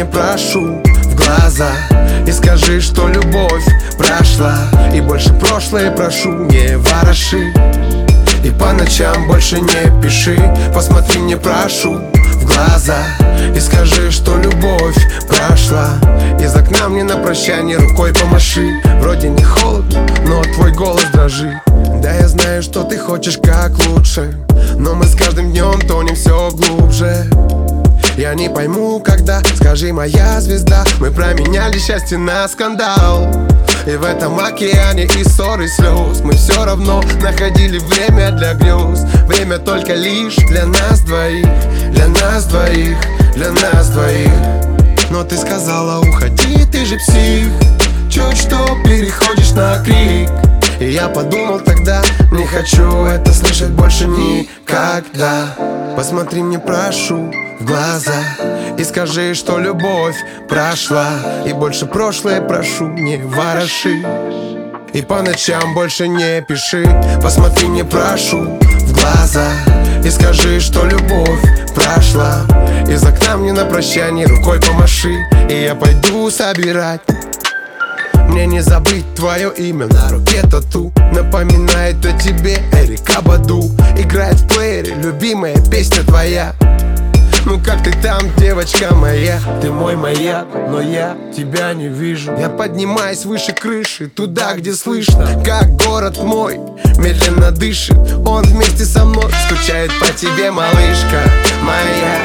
прошу в глаза и скажи, что любовь прошла, и больше прошлое прошу не вороши. И по ночам больше не пиши. Посмотри мне, прошу, в глаза и скажи, что любовь прошла. Из окна мне на прощание рукой помаши. Вроде не холодно, но твой голос дрожит. Да, я знаю, что ты хочешь как лучше, но мы с каждым днем тонем все глубже. Я не пойму, когда, скажи, моя звезда, мы променяли счастье на скандал. И в этом океане и ссор, и слез мы все равно находили время для грез. Время только лишь для нас двоих, для нас двоих, для нас двоих. Но ты сказала уходи, ты же псих. Чуть что переходишь на крик. И я подумал тогда, не хочу это слышать больше никогда. Посмотри мне, прошу, в глаза и скажи, что любовь прошла, и больше прошлое прошу не вороши. И по ночам больше не пиши. Посмотри мне, прошу, в глаза и скажи, что любовь прошла. Из окна мне на прощание рукой помаши, и я пойду собирать. Мне не забыть твое имя, на руке тату напоминает о тебе Эрика Баду. Играет в плеере любимая песня твоя. Ну как ты там, девочка моя? Ты мой маяк, но я тебя не вижу. Я поднимаюсь выше крыши, туда, где слышно, как город мой медленно дышит. Он вместе со мной скучает по тебе, малышка моя,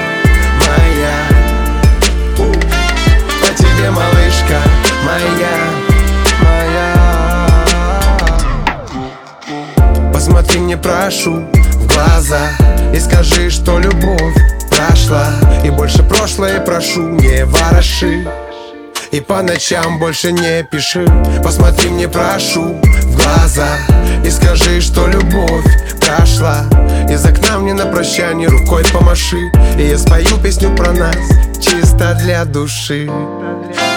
моя. По тебе, малышка моя. Посмотри мне, прошу, в глаза и скажи, что любовь прошла, и больше прошлое прошу не вороши. И по ночам больше не пиши. Посмотри мне, прошу, в глаза и скажи, что любовь прошла. Из окна мне на прощание рукой помаши, и я спою песню про нас чисто для души.